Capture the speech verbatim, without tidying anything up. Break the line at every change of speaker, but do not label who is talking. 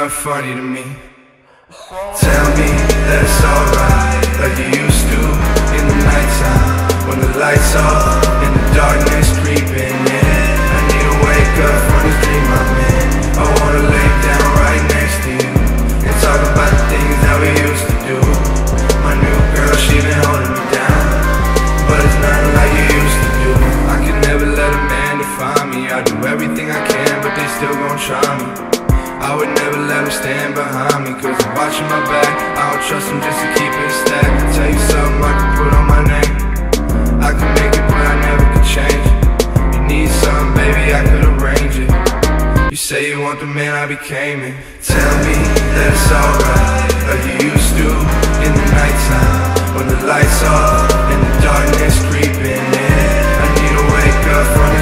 not funny to me. Tell me that it's alright, like you used to in the nighttime, when the lights off and the darkness creeping in. I need to wake up from this dream I'm in. I wanna lay down right next to you and talk about the things that we used to do. My new girl, she been holding me down, but it's nothing like you used to do. I can never let a man define me. I do everything I can, but they still gon' try me. I would never let him stand behind me, cause I'm watching my back. I don't trust him just to keep it stacked. I tell you something I can put on my name. I can make it, but I never could change it. You need something, baby, I could arrange it. You say you want the man I became it. Tell me that it's alright, like you used to in the nighttime, when the lights off and the darkness creeping in. I need to wake up from